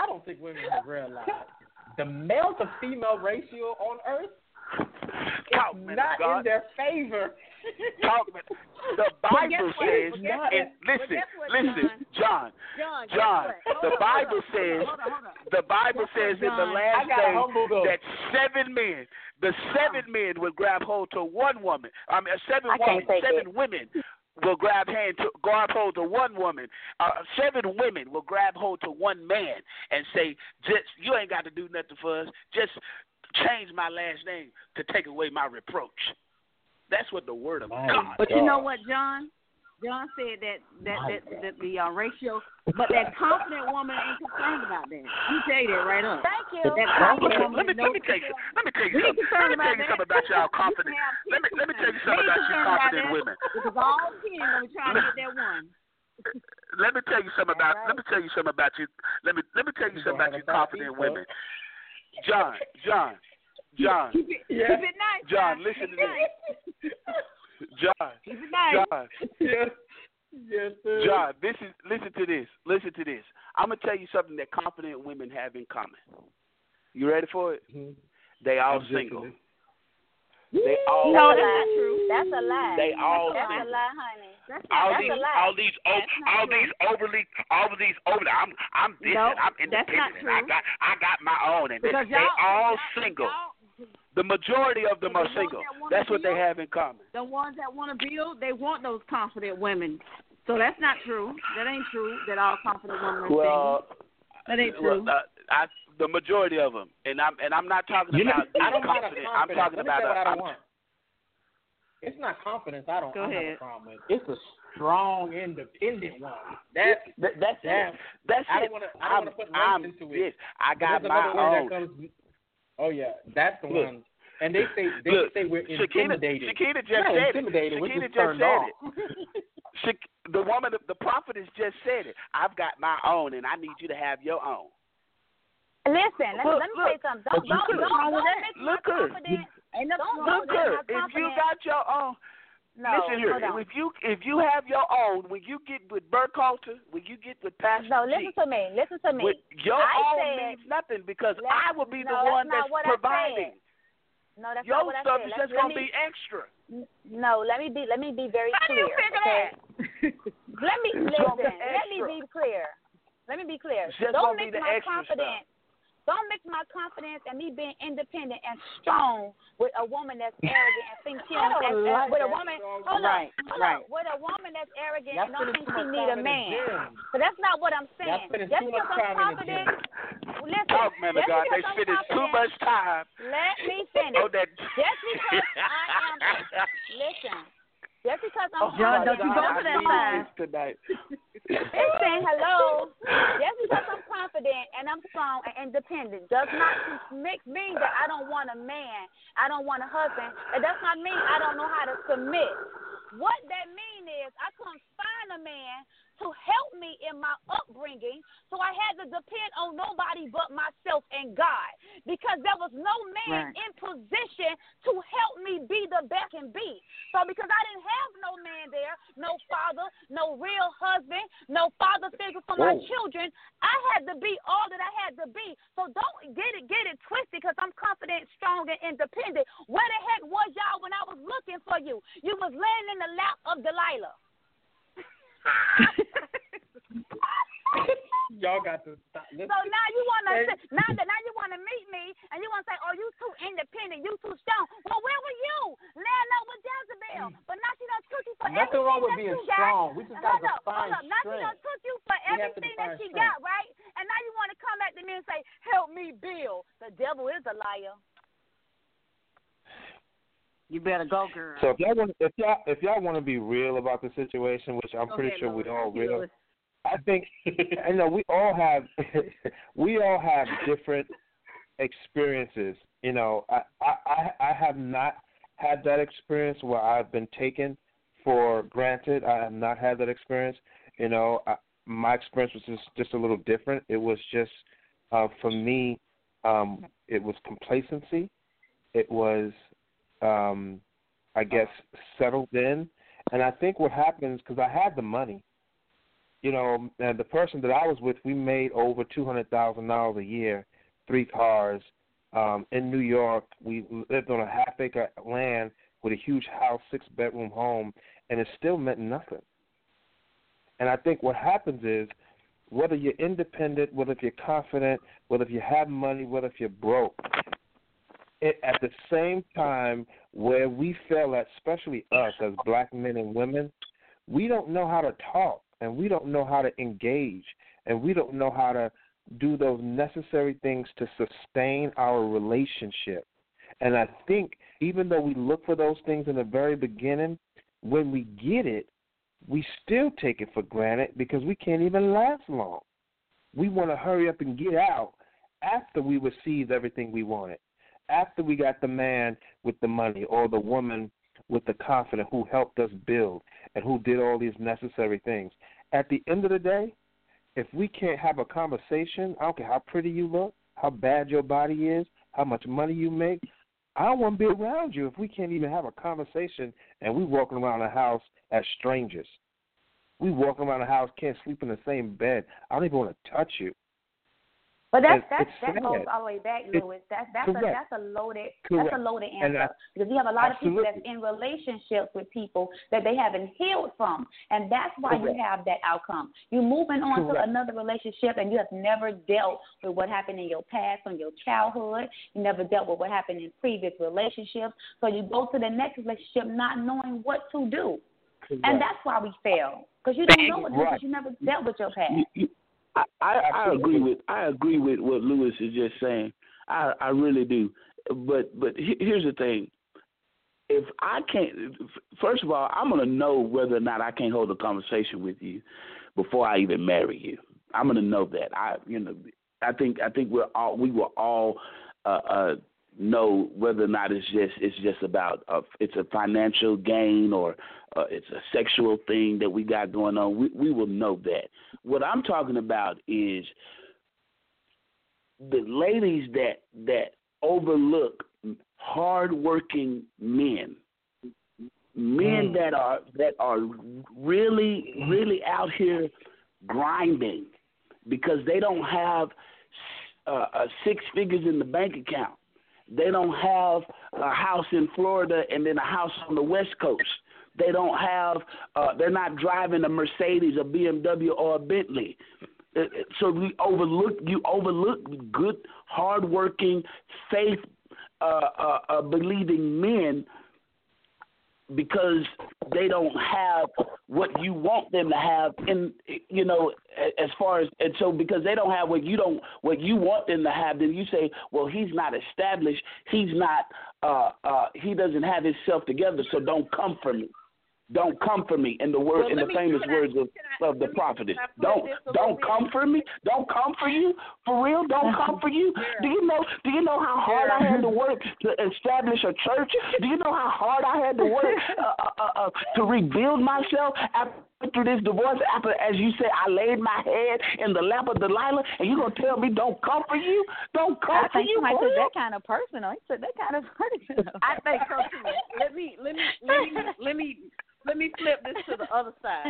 the male to female ratio on earth is not in their favor. The Bible says, listen, John. The Bible says in the last days that seven men will grab hold to one woman. Seven women will grab hold to one woman. 7 women will grab hold to one man and say, "Just you ain't got to do nothing for us. Just change my last name to take away my reproach." That's what the word of God. But you know what, John? John said that the ratio, but that confident woman ain't concerned about that. Let me tell you that right up. Thank you. That confident woman let me tell you something about y'all confident. Let me tell you something about you confident women. Because all 10 are trying to get that one. Let me tell you something about you. Let me tell you something about you confident women. John. Keep it nice. John, listen to this. John. Keep it nice. Yes, sir. John, listen to this. I'm gonna tell you something that confident women have in common. You ready for it? Mm-hmm. They all single. They all no, that's not true. That's a lie. They all that's single. a lie, honey. That's a lie. All these overly. I'm this nope, and I'm independent. That's not true. I got my own, and they all single. The majority of them are single. That's what they have in common. The ones that want to build, they want those confident women. So that's not true. That ain't true. That all confident women are single. That ain't true. The majority of them, and I'm not talking about being confident. I'm talking about what I don't want. It's not confidence. I don't have a problem with. It's a strong, independent one. That's it. I don't want to put race into it. Yes, I got my own. Oh yeah, that's the one. And they say we're intimidated. Shakina just said intimidated. it. We're Shakina just just turned off. The woman, the prophetess just said it. I've got my own, and I need you to have your own. Listen, let me say something. Don't mix my confidence. Look, if you got your own, listen here. If you have your own, when you get with Burkhalter, when you get with Pastor listen to me. Your own means nothing because I will be the one that's providing. No, that's your not what I stuff said. is just gonna be extra. No, let me be very How clear. How do you figure that? Let me listen. Let me be clear. Don't mix my confidence. Don't mix my confidence and me being independent and strong with a woman that's arrogant and thinks she with a woman. Hold on. With a woman that's arrogant and don't think she need a man. So that's not what I'm saying. Just because I'm confident. Listen. Oh, man of God, they spending too much time. Let me finish. Oh, that. Just because I am. Listen. Just because I'm John, don't you go for that side. Listen, hello. Just because I'm confident and I'm strong and independent does not mean that I don't want a man, I don't want a husband. It does not mean I don't know how to submit. What that means is I couldn't find a man to help me in my upbringing, so I had to depend on nobody but myself and God, because there was no man in position to help me be the best I can be. So because I didn't have no man there, no father, no real husband, no father figure for my children, I had to be all that I had to be. So don't get it twisted because I'm confident, strong, and independent. Where the heck was y'all when I was looking for you? You was laying in the lap of Delilah. Y'all got to stop. So now you wanna meet me and you wanna say, "Oh, you too independent, you too strong." Well, where were you? Laying up with Jezebel, but now she done took you for nothing everything wrong with that being you got. strong. We just got to find Hold up. Now she done took you for everything that she got, right? And now you want to come back to me and say, "Help me build." The devil is a liar. You better go, girl. So if y'all want to be real about the situation, which I'm pretty sure we all real, I think I know we all have different experiences. You know, I have not had that experience where I've been taken for granted. I have not had that experience. You know, my experience was just a little different. It was just for me, it was complacency. It was I guess settled in, and I think what happens because I had the money. You know, and the person that I was with, we made over $200,000 a year, 3 cars. In New York, we lived on a half-acre land with a huge house, 6-bedroom home, and it still meant nothing. And I think what happens is, whether you're independent, whether if you're confident, whether if you have money, whether if you're broke, at the same time where we fail at, especially us as black men and women, we don't know how to talk. And we don't know how to engage, and we don't know how to do those necessary things to sustain our relationship. And I think even though we look for those things in the very beginning, when we get it, we still take it for granted because we can't even last long. We want to hurry up and get out after we received everything we wanted, after we got the man with the money or the woman with the confidence who helped us build and who did all these necessary things. At the end of the day, if we can't have a conversation, I don't care how pretty you look, how bad your body is, how much money you make, I don't want to be around you if we can't even have a conversation and we walking around the house as strangers. We walking around the house, can't sleep in the same bed. I don't even want to touch you. But that sad. goes all the way back, Louis. That's a loaded And answer, because you have a lot of people absolutely. that's in relationships with people that they haven't healed from, and that's why you have that outcome. You're moving on to another relationship, and you have never dealt with what happened in your past, on your childhood. You never dealt with what happened in previous relationships, so you go to the next relationship not knowing what to do. And that's why we fail, because you don't know what to do, because you never dealt with your past. I agree with what Louis is just saying. I really do. But here's the thing. If I can't, first of all, I'm going to know whether or not I can hold a conversation with you before I even marry you. I'm going to know that. I think we will all know whether or not it's just about it's a financial gain or it's a sexual thing that we got going on. We will know that. What I'm talking about is the ladies that overlook hardworking men that are really out here grinding because they don't have 6 figures in the bank account. They don't have a house in Florida and then a house on the West Coast. They don't have. They're not driving a Mercedes, a BMW, or a Bentley. So you overlook good, hardworking, faith believing men because they don't have what you want them to have as far as, and so because they don't have what you want them to have, then you say, well, he's not established, he doesn't have himself together, so don't come for me. Don't come for me. In the famous words of the prophetess. Don't come for me. Don't come for you. For real, don't come for you. Do you know how hard I had to work to establish a church? Do you know how hard I had to work to rebuild myself after this divorce? After, as you said, I laid my head in the lap of Delilah, and you gonna tell me don't come for you? Don't come for you. I think that kind of personal. He said that kind of personal. I think so too. Let me flip this to the other side.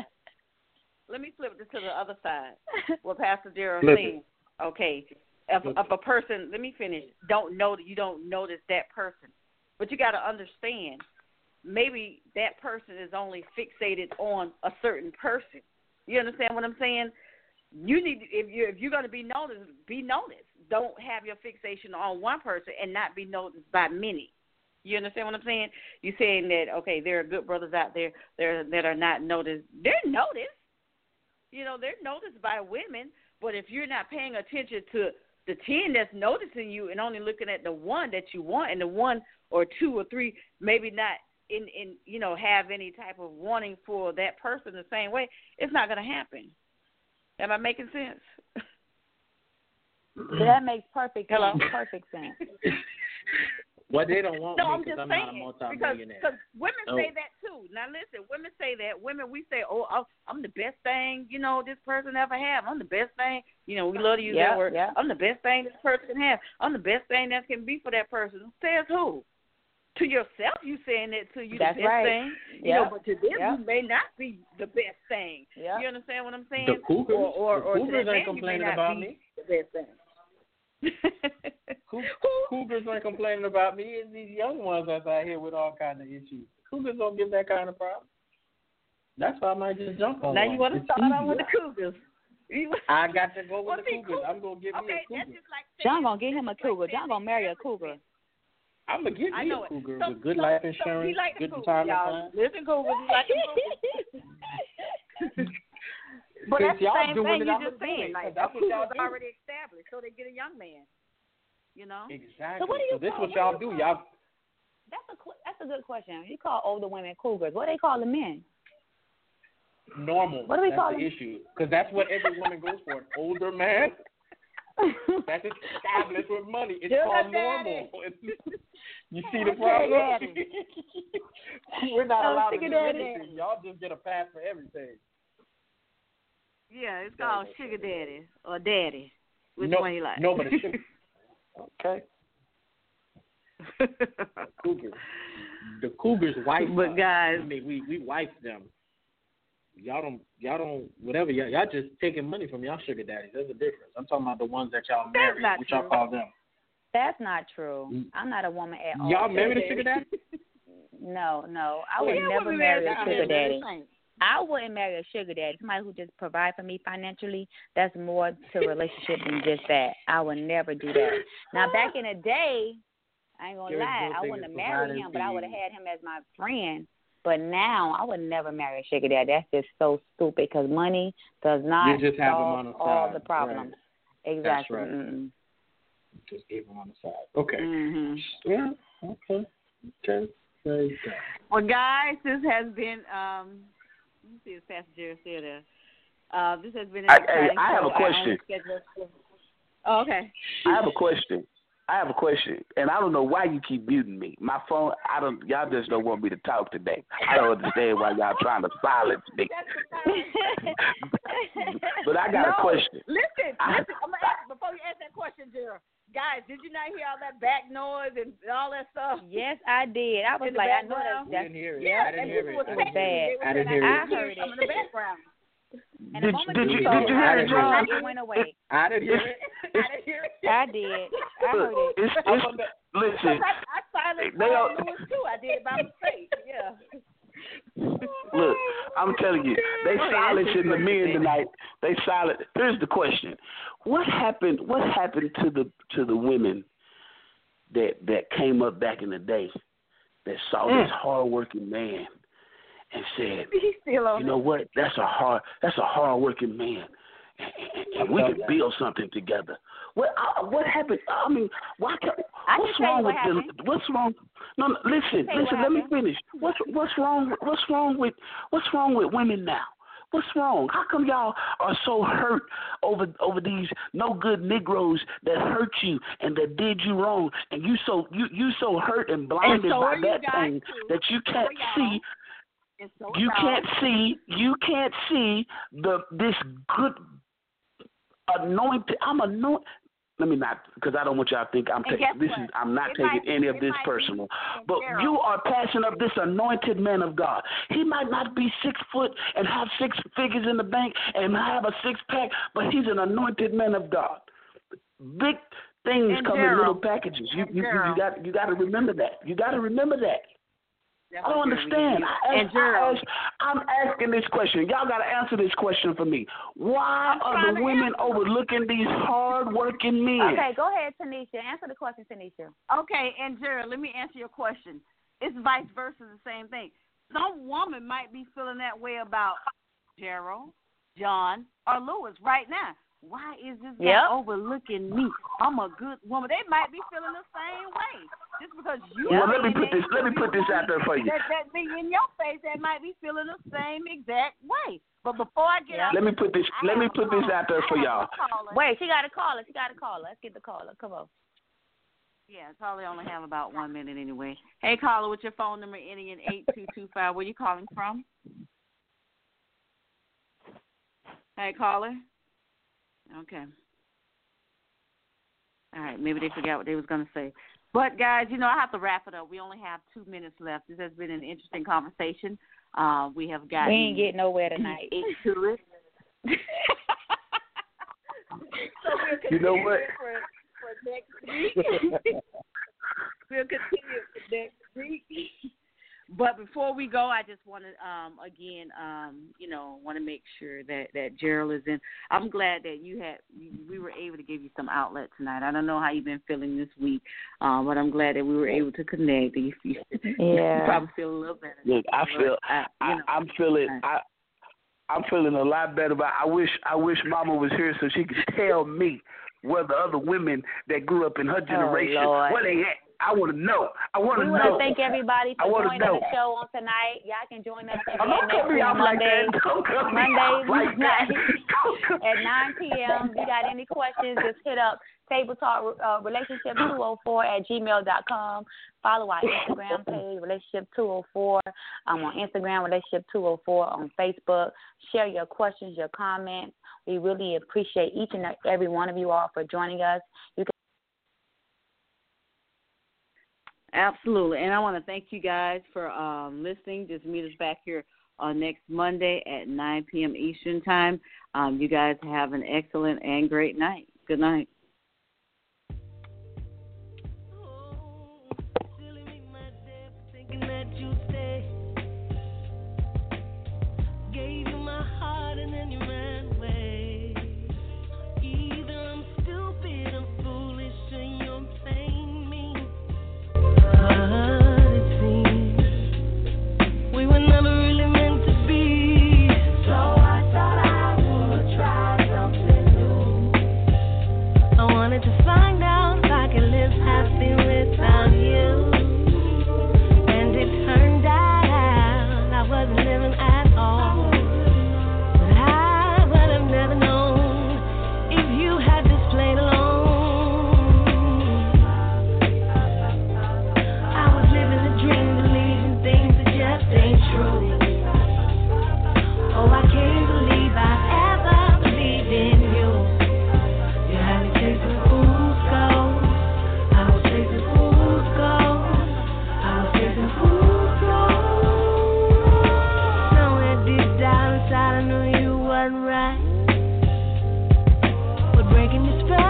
What Pastor Gerald said. Okay, if a person, let me finish. You don't notice that person, but you got to understand. Maybe that person is only fixated on a certain person. You understand what I'm saying? You need, if you're going to be noticed, be noticed. Don't have your fixation on one person and not be noticed by many. You understand what I'm saying? You're saying that, okay, there are good brothers out there that are not noticed. They're noticed. They're noticed by women. But if you're not paying attention to the 10 that's noticing you and only looking at the one that you want, and the 1 or 2 or 3 maybe not have any type of wanting for that person the same way, it's not going to happen. Am I making sense? That makes perfect sense. Well, they don't want no, me I'm just I'm saying, not a multi-millionaire. Because women say that too. Now listen, women say that. Women, we say, oh, I'm the best thing, this person ever have. I'm the best thing. We love to use that word. Yeah. I'm the best thing this person can have. I'm the best thing that can be for that person. Says who? To yourself, you saying that to you. That's the best right. thing. But to them, you may not be the best thing. Yep. You understand what I'm saying? The Cougars, or the Cougars ain't complaining about me. The best thing. Cougars aren't complaining about me. It's these young ones that's out here with all kinds of issues. Cougars don't give that kind of problem. That's why I might just jump on now one. You want to start out with the Cougars. I got to go with the Cougars. I'm going to give me a Cougar. That's just like John going to get him a Cougar. John going to marry a Cougar. I'm going to give me a Cougar with good life insurance, good retirement plan. Listen, Cougars, you like Cougars. But that's the same thing you just said. Like, that's what y'all already established, so they get a young man. Exactly. So what do you this what y'all do. Y'all. That's a good question. You call older women cougars. What do they call the men? Normal. What do we call the them? issue. Because that's what every woman goes for. An older man. That's established with money. It's called normal. You see the problem? We're not allowed to do anything. Y'all just get a pass for everything. Yeah, it's called sugar daddy or daddy. Which one you like? No, but it's sugar. Okay. The Cougars wife. But guys, we wife them. y'all don't whatever y'all just taking money from y'all sugar daddies. There's a difference. I'm talking about the ones that y'all marry, which y'all call them. That's not true. I'm not a woman at all. Y'all married a sugar daddy? No. I would never marry a sugar daddy. I wouldn't marry a sugar daddy. Somebody who just provide for me financially. That's more to a relationship than just that. I would never do that. Now, back in the day, I ain't gonna lie, I wouldn't have married him, but I would have had him as my friend. But now, I would never marry a sugar daddy. That's just so stupid because money does not solve all the problems. Right. Exactly. That's right. Just gave him on the side. Okay. Mm-hmm. Yeah. Okay. Very good. Well, guys, this has been. Let me see if Pastor Jerry still there. This has been an exciting I have a question. Oh, okay. I have a question, and I don't know why you keep muting me. My phone, y'all just don't want me to talk today. I don't understand why y'all trying to silence me. But I got a question. Listen, I'm gonna ask before you ask that question, Gerald. Guys, did you not hear all that back noise and all that stuff? Yes, I did. I was like, I know that. I didn't hear it. Yeah, I didn't hear it. It was bad. I didn't hear it. I heard it. In the background. And the moment you did you hear it, John? It went away. I didn't hear it. I did. I heard it. Listen. I silenced Lewis too. I did it by mistake. Yeah. Look, I'm telling you, they silencing the men tonight. They silent. Here's the question: What happened to the women that came up back in the day that saw this hardworking man and said, you know what? That's a hardworking man, and we can build something together. What happened? I mean, what's wrong with them? What's wrong? No, listen. Let me finish. What's wrong with women now? What's wrong? How come y'all are so hurt over these no good Negroes that hurt you and that did you wrong, and you so hurt and blinded by that thing that you can't see. You can't see this good anointed. I'm anointed. Let me not, because I don't want y'all to think I'm taking this. I'm not taking any of this personal. But you are passing up this anointed man of God. He might not be 6 foot and have 6 figures in the bank and have a 6-pack, but he's an anointed man of God. Big things come in little packages. You got to remember that. You got to remember that. I don't understand. I'm asking this question. Y'all got to answer this question for me. Why are the women overlooking these hard-working men? Okay, go ahead, Tanisha. Answer the question, Tanisha. Okay, and Gerald, let me answer your question. It's vice versa, the same thing. Some woman might be feeling that way about Gerald, John, or Lewis right now. Why is this guy overlooking me? I'm a good woman. They might be feeling the same way. Just because you. Well, let me put this out there for you. That be in your face, that might be feeling the same exact way. But before I get out, let me put this out there for y'all. Wait, she got a caller. Let's get the caller. Come on. Yeah, probably only have about 1 minute anyway. Hey, caller, what's your phone number ending in 8225? Where you calling from? Hey, caller. Okay. All right. Maybe they forgot what they was going to say. But, guys, I have to wrap it up. We only have 2 minutes left. This has been an interesting conversation. We ain't getting nowhere tonight. To it. So you know what? For next week. We'll continue for next week. But before we go, I just want to, want to make sure that Gerald is in. I'm glad that we were able to give you some outlet tonight. I don't know how you've been feeling this week, but I'm glad that we were able to connect. You probably feel a little better. Look, I'm feeling a lot better. But I wish Mama was here so she could tell me where the other women that grew up in her generation, where they at. I want to know. We want to thank everybody for joining the show on tonight. Y'all can join us again next week, Monday night at 9 p.m. If you got any questions, just hit up Table Talk Relationship204@gmail.com. Follow our Instagram page, Relationship204. I'm on Instagram, Relationship204 on Facebook. Share your questions, your comments. We really appreciate each and every one of you all for joining us. Absolutely. And I want to thank you guys for listening. Just meet us back here on next Monday at 9 p.m. Eastern Time. You guys have an excellent and great night. Good night. Breaking the spell.